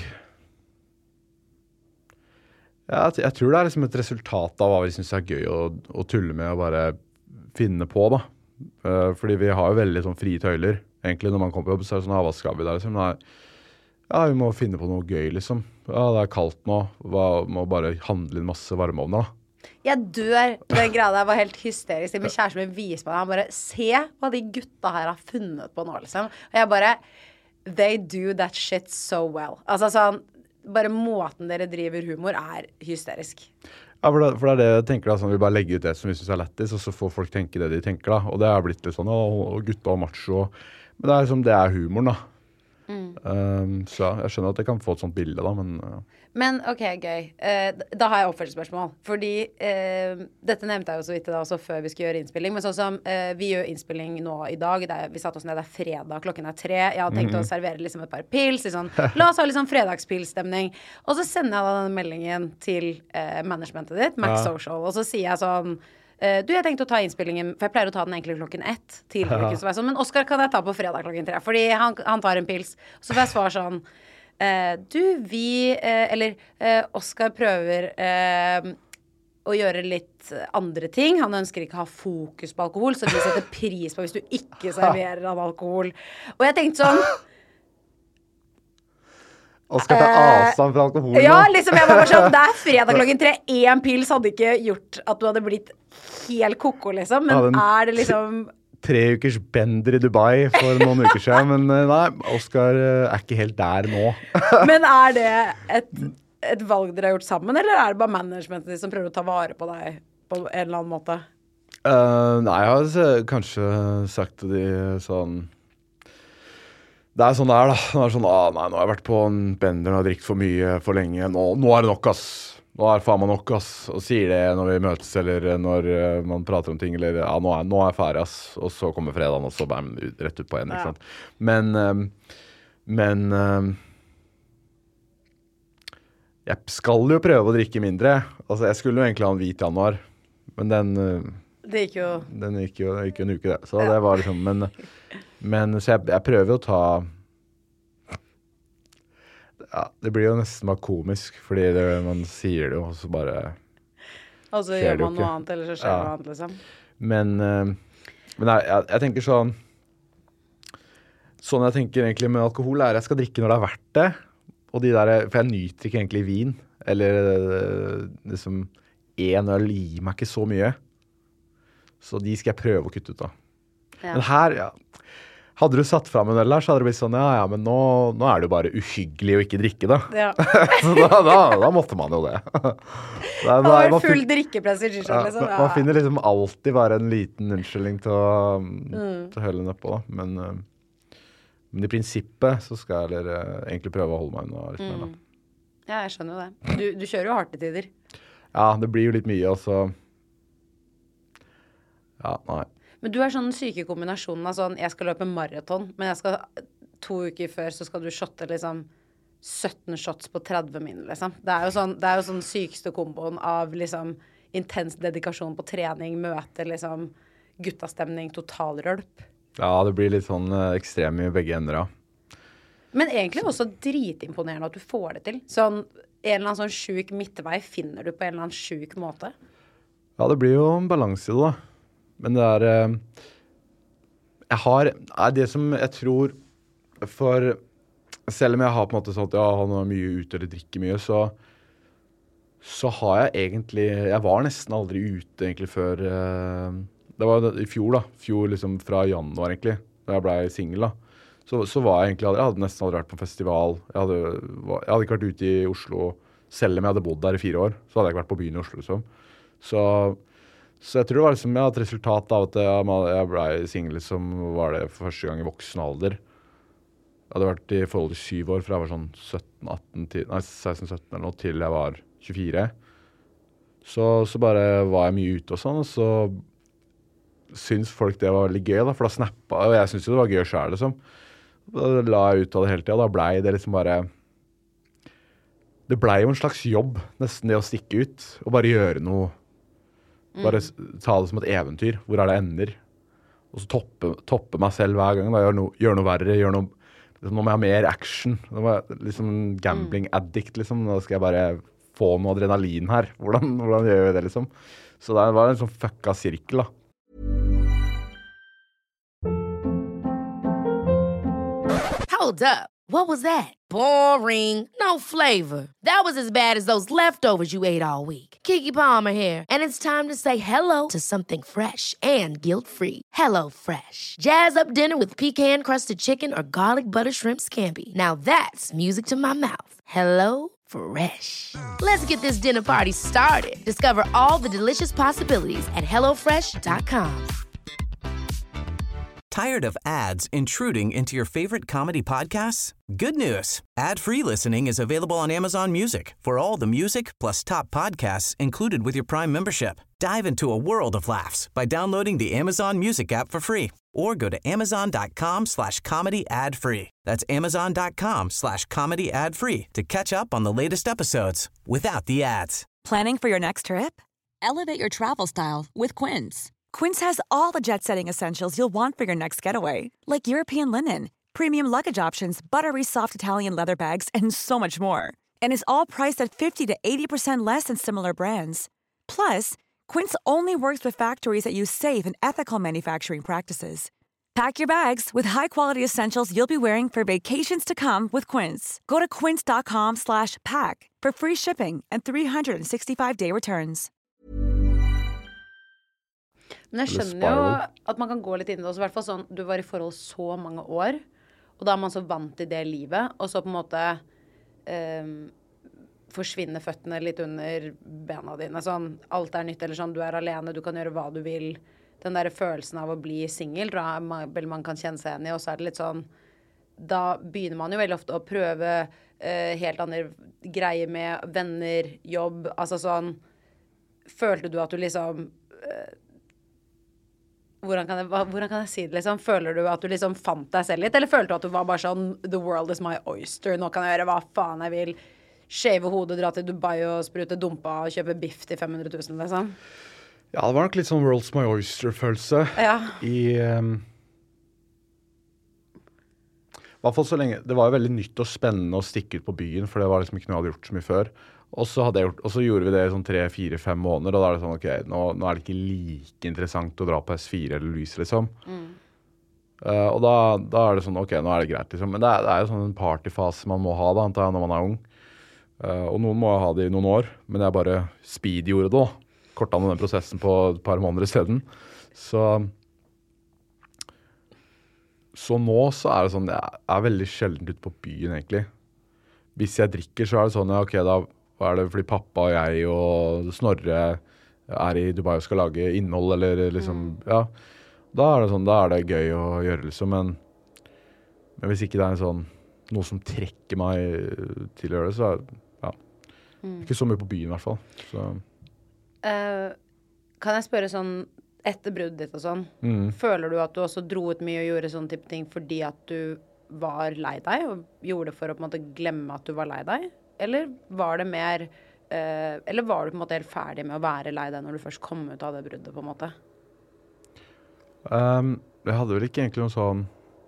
Ja, jeg, jeg tror det er liksom et resultat av hva vi synes er gøy å, å tulle med og bare finne på, da. Uh, fordi vi har jo veldig sånn frie tøyler. Egentlig når man kommer på jobb, så er det sånn, hva skal vi der, liksom? Nei, ja, vi må finne på noe gøy, liksom. Ja, det er kaldt nå. Vi må bare handle inn masse varmeovner, da. Jeg dør. Den greia der var helt hysterisk. Min kjæreste min viser meg, han bare, se hva de gutta her har funnet på nå, liksom. Og jeg bare, they do that shit so well. Altså sånn, bare måten dere driver humor er hysterisk. Ja, for det, for det er det jeg tenker da, sånn, vi bare legger ut det som vi synes er lettis, og så får folk tenke det de tenker da, og det har blitt litt sånn, og gutta og macho, men det er liksom, det er humoren da. Mm. Um, så ja, jeg skjønner at jeg kan få et sånt bilde da, men... Uh. Men, ok, gøy. Uh, da har jeg oppfølgingsspørsmål, fordi uh, dette nevnte jeg jo så vidt da også før vi skulle gjøre innspilling, men sånn som uh, vi gjør innspilling nå i dag, er, vi satt oss ned, det er fredag, klokken er tre, jeg hadde tenkt mm-hmm. å servere liksom et par pils, liksom, la oss ha liksom fredagspilstemning, og så sender jeg da denne meldingen til uh, managementet ditt, Max ja. Social, og så sier jeg sånn, uh, du, jeg tenkte å ta innspillingen, for jeg pleier å ta den egentlig klokken ett, tidligere, ja. sånn, men Oscar kan jeg ta på fredag klokken tre, fordi han, han tar en pils, så får jeg svare sånn, Uh, du, vi, uh, eller uh, Oscar prøver uh, å gjøre litt andre ting. Han ønsker ikke å ha fokus på alkohol, så vi setter pris på hvis du ikke serverer av alkohol. Og jeg tenkte sånn... Oscar tar avstand fra alkohol. Uh, ja, liksom, jeg var bare sånn, det er fredag klokken tre. En pils hadde ikke gjort at du hadde blitt helt koko, liksom. Men ja, den... er det liksom... tre ukers bender i Dubai for noen uker siden, men nei, Oscar er ikke helt der nå. Men er det et, et valg dere har gjort sammen, eller er det bare managementet som prøver å ta vare på deg på en eller annen måte? Uh, nei, jeg har kanskje sagt til de sånn, det er sånn der da, det er sånn, ah, nei, nå har jeg vært på en bender og har drikt for mye for lenge, nå, nå er det nok, ass. Nå er faen meg nok, ass, og sier det når vi møtes, eller når uh, man prater om ting, eller ja, nå er, nå er jeg ferdig, ass, og så kommer fredagen, og så bam, rett ut på en, ikke sant? Men, um, men um, jeg skal jo prøve å drikke mindre. Altså, jeg skulle jo egentlig ha en hvit januar, men den, uh, det gikk jo... den gikk jo, det gikk jo en uke, det. Så ja. Det var liksom, men, men så jeg, jeg prøver å ta... ja, det blir jo nesten bare komisk, fordi det, man sier det jo, og så bare Og så gjør man noe annet, eller så skjer ja. noe annet, liksom. Men, uh, men jeg, jeg, jeg tenker sånn, sånn jeg tenker egentlig med alkohol er jeg skal drikke når det er verdt det, og de der, for jeg nyter ikke egentlig vin, eller liksom, en øl gir meg ikke så mye, så de skal jeg prøve å kutte ut da. Ja. Men her, ja, hadde du satt frem en øl her, så hadde det blitt sånn, ja, ja, men nå, nå er det jo bare uhyggelig å ikke drikke da. Ja. Så da, da, da måtte man jo det. Det var full drikkepress, liksom. Ja, ja. Man finner liksom alltid bare en liten unnskyldning til å, mm. til å høle den oppå da. Men, men i prinsippet så skal jeg uh, egentlig prøve å holde meg unna litt mer da. Mm. Ja, jeg skjønner jo det. Du, du kjører jo hardt i tider. Ja, det blir jo litt mye, altså. Ja, nei. Men du er sånn syke kombinasjonen av sånn, jeg skal løpe maraton, men jeg skal to uker før så skal du shotte liksom sytten shots på tretti min, liksom. Det er jo sånn, det er jo sånn sykeste komboen av liksom intens dedikasjon på trening, møte, liksom guttastemning, totalrølp. Ja, det blir litt sånn uh, ekstrem i begge ender, ja. Men egentlig også dritimponerende at du får det til. Sånn, en eller annen sånn sjuk midtvei finner du på en eller annen sjuk måte. Ja, det blir jo en balanse i det da. Men det er, jeg har, er det som jeg tror, for selv om jeg har på en måte sånn at ja, han er mye ute eller drikker mye, så, så har jeg egentlig, jeg var nesten aldri ute egentlig før, det var i fjor da, fjor liksom fra januar egentlig, da jeg ble single da. Så, så var jeg egentlig aldri, jeg hadde nesten aldri vært på festival, jeg hadde, jeg hadde ikke vært ute i Oslo, selv om jeg hadde bodd der i fire år, så hadde jeg ikke vært på byen i Oslo liksom. Så... Så jeg tror det var liksom, ja, et resultat av at jeg, jeg ble single som var det for første gang i voksen alder. Jeg hadde vært i forhold til syv år, fra jeg var sånn sytten atten til, nei, seksten sytten eller noe, til jeg var tjuefire. Så, så bare var jeg mye ute og sånn, og så syns folk det var veldig gøy da, for da snappa, og jeg syns jo det var gøy selv liksom. Da la jeg ut av det hele tiden, da ble det liksom bare, det ble jo en slags jobb, nesten det å stikke ut, og bare gjøre noe, bare ta det som et eventyr. Hvor er det ender? Og så toppe, toppe meg selv hver gang. Da. Gjør, no, gjør noe verre. Gjør noe, liksom, nå må jeg ha mer action. Nå må jeg, liksom gambling addict, liksom. Nå skal jeg bare få noe adrenalin her. Hvordan, hvordan gjør jeg det, liksom? Så det var en sånn fucka sirkel, da. Hold up. What was that? Boring. No flavor. That was as bad as those leftovers you ate all week. Keke Palmer here, and it's time to say hello to something fresh and guilt-free. Hello Fresh. Jazz up dinner with pecan-crusted chicken or garlic butter shrimp scampi. Now that's music to my mouth. Hello Fresh. Let's get this dinner party started. Discover all the delicious possibilities at hello fresh dot com. Tired of ads intruding into your favorite comedy podcasts? Good news. Ad-free listening is available on Amazon Music for all the music plus top podcasts included with your Prime membership. Dive into a world of laughs by downloading the Amazon Music app for free or go to amazon.com slash comedy ad free. That's amazon.com slash comedy ad free to catch up on the latest episodes without the ads. Planning for your next trip? Elevate your travel style with Quince. Quince has all the jet-setting essentials you'll want for your next getaway, like European linen, premium luggage options, buttery soft Italian leather bags, and so much more. And is all priced at fifty to eighty percent less than similar brands. Plus, Quince only works with factories that use safe and ethical manufacturing practices. Pack your bags with high-quality essentials you'll be wearing for vacations to come with Quince. Go to quince.com slash pack for free shipping and three sixty-five day returns. Men jeg skjønner jo at man kan gå litt inn i det også, i hvert fall sånn, du var i forhold så mange år, og da er man så vant til det livet, og så på en måte um, forsvinner føttene litt under bena dine, sånn, alt er nytt, eller sånn, du er alene, du kan gjøre hva du vil, den der følelsen av å bli single, tror jeg man, man kan kjenne seg igjen i, og så er det litt sånn, da begynner man jo veldig ofte å prøve uh, helt andre greier med venner, jobb, altså sånn, følte du at du liksom... Uh, Hvordan kan, jeg, hvordan kan jeg si det, liksom? Føler du at du liksom fant deg selv litt? Eller følte du at du var bare sånn, the world is my oyster, nå kan jeg gjøre hva faen jeg vil, shave hodet, dra til Dubai og sprute dumpa og kjøpe biff til fem hundre tusen, liksom? Ja, det var nok litt sånn world's my oyster-følelse. Ja. I... Um, I hvert fall så lenge, det var jo veldig nytt og spennende å stikke ut på byen, for det var liksom ikke noe jeg hadde gjort så mye før. Og så, hadde jeg gjort, og så gjorde vi det i sånn tre, fire, fem måneder, og da er det sånn, ok, nå, nå er det ikke like interessant å dra på S fire eller Louise, liksom. Mm. Uh, og da, da er det sånn, ok, nå er det greit, liksom. Men det er, det er jo sånn en partyfase man må ha da, antar jeg, når man er ung. Uh, og noen må ha det i noen år, men jeg bare speed gjorde det da. Kortet ned den prosessen på et par måneder i stedet. Så... Så nå så er det sånn, jeg er veldig sjelden ute på byen egentlig. Hvis jeg drikker så er det sånn, ja, ok, da er det fordi pappa og jeg og Snorre er i Dubai og skal lage innhold, eller liksom, mm. ja. Da er det sånn, da er det gøy å gjøre liksom, men, men hvis ikke det er en sånn, noe som trekker meg til å gjøre det, så er det, ja, mm. ikke så mye på byen i hvert fall. Så. Uh, kan jeg spørre sånn, etter bruddet ditt og sånn, mm. føler du at du også dro ut mye og gjorde sånne type ting fordi at du var lei deg, og gjorde det for å på en måte glemme at du var lei deg? Eller var det mer, uh, eller var du på en måte helt ferdig med å være lei deg når du først kom ut av det bruddet, på en måte? Um, jeg hadde vel ikke egentlig noen sånn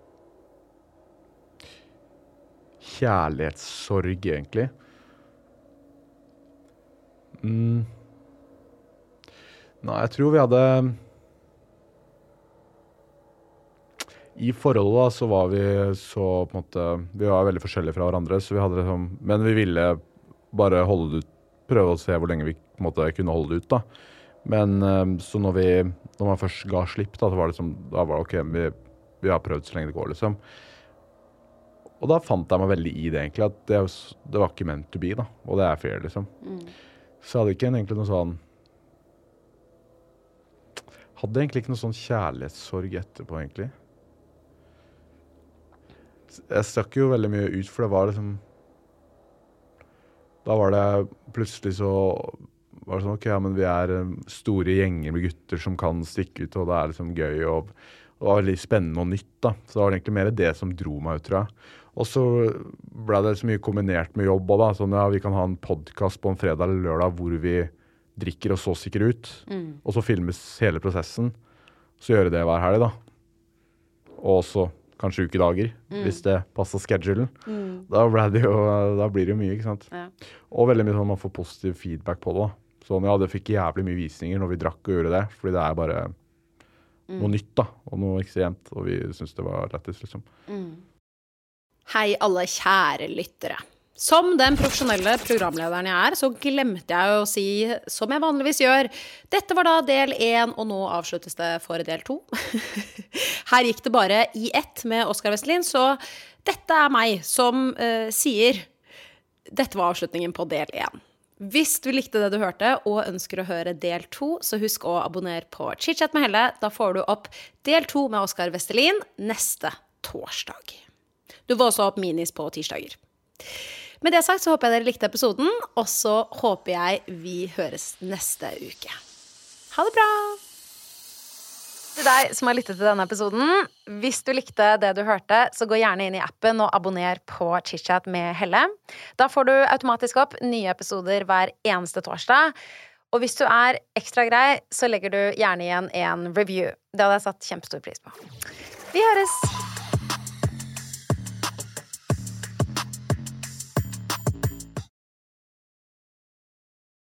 kjærlighetssorg, egentlig. Mm. Nei, jeg tror vi hadde i forholdet da, så var vi så på en måte, vi var veldig forskjellige fra hverandre, så vi hadde liksom, men vi ville bare holde det ut, prøve å se hvor lenge vi på en måte kunne holde det ut da. Men så når vi, når man først ga slipp da, så var det liksom, da var det ok, vi, vi har prøvd så lenge det går liksom. Og da fant jeg meg veldig i det egentlig, at det, det var ikke meant to be da, og det er fair liksom. Mm. Så jeg hadde ikke egentlig noe sånn, hadde egentlig ikke noe sånn kjærlighetssorg etterpå, egentlig. Jeg stakk jo veldig mye ut, for det var liksom... Da var det plutselig så... Var det sånn, ok, ja, men vi er store gjenger med gutter som kan stikke ut, og det er liksom gøy, og det var veldig spennende og nytt, da. Så det var egentlig mer det som dro meg ut, tror jeg. Og så ble det så mye kombinert med jobb, og da. Sånn, ja, vi kan ha en podcast på en fredag eller lørdag, hvor vi... drikker og så stikker ut, mm. og så filmes hele prosessen, så gjør det hver helg da. Og så kanskje ukedager, mm. hvis det passer schedulen. Mm. Da, det jo, da blir det jo mye, ikke sant? Ja. Og veldig mye sånn man får positiv feedback på det da. Sånn, ja, det fikk jævlig mye visninger når vi drakk og gjorde det, fordi det er bare mm. noe nytt da, og noe ekstremt, og vi synes det var lettest, liksom. Mm. Hei alle kjære lyttere. Som den profesjonelle programlederen jeg er, så glemte jeg å si, som jeg vanligvis gjør, dette var da del én, og nå avsluttes det for del to. Her gikk det bare i ett med Oskar Vestelin, så dette er meg som uh, sier, dette var avslutningen på del én. Hvis du likte det du hørte, og ønsker å høre del to, så husk å abonnere på Chit-chat med Helle. Da får du opp del to med Oskar Vestelin neste torsdag. Du får også opp minis på tirsdager. Med det sagt så håper jeg dere likte episoden, og så håper jeg vi høres neste uke. Ha det bra! Til deg som har lyttet til denne episoden, hvis du likte det du hørte, så gå gjerne inn i appen og abonner på Chit-chat med Helle. Da får du automatisk opp nye episoder hver eneste torsdag. Og hvis du er ekstra grei, så legger du gjerne igjen en review. Det hadde jeg satt kjempestor pris på. Vi høres!